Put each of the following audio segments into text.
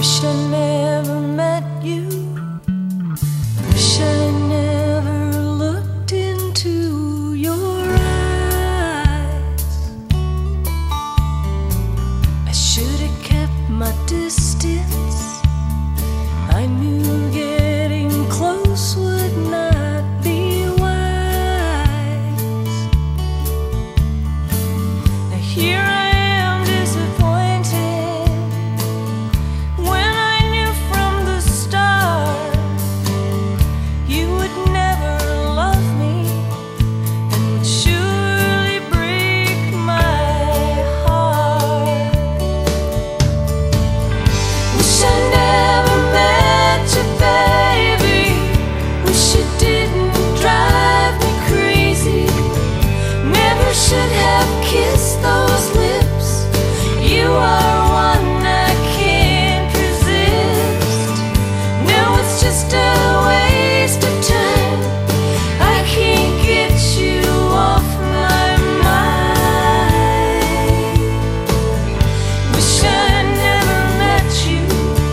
Wish I never met you. Wish I never looked into your eyes. I should have kept my distance. I knew getting close would not be wise. Now here I am disappointed when I knew from the start you would never love me and would surely break my heart. Wish I never met you, baby. Wish you didn't drive me crazy. Never should have kissed those lips. You are one I can't resist. No, it's just a waste of time. I can't get you off my mind. Wish I never met you.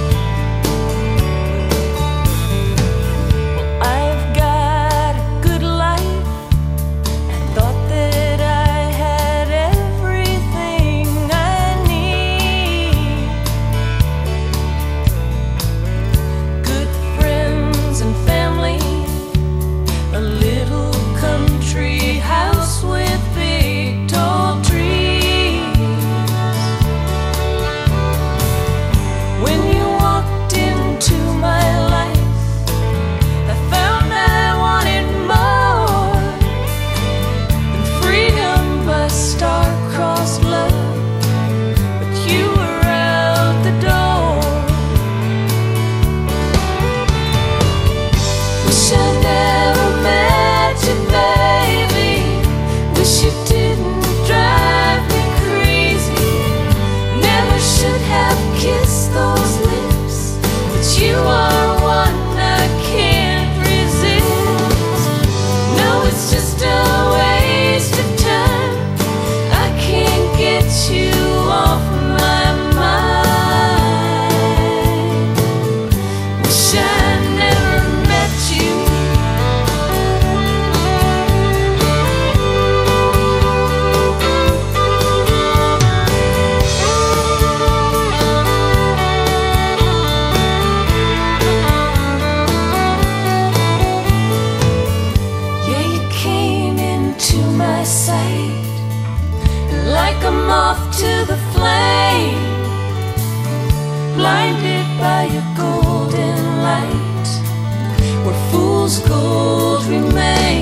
I've got a good life. I thought that I had everything I need. Good friends and family, a little country house with big tall trees. When you walked into my life, I found I wanted more than freedom by star-crossed love, but you were out the door. Wish I never met you, baby. Wish you didn't drive me crazy. Never should have kissed those lips, but you are one I can't resist. No, it's just a waste of time. I can't get you off my mind. Wish I never met you. Yeah, you came into my sight like a moth to the flame, blinded by your golden light, where fool's gold remains.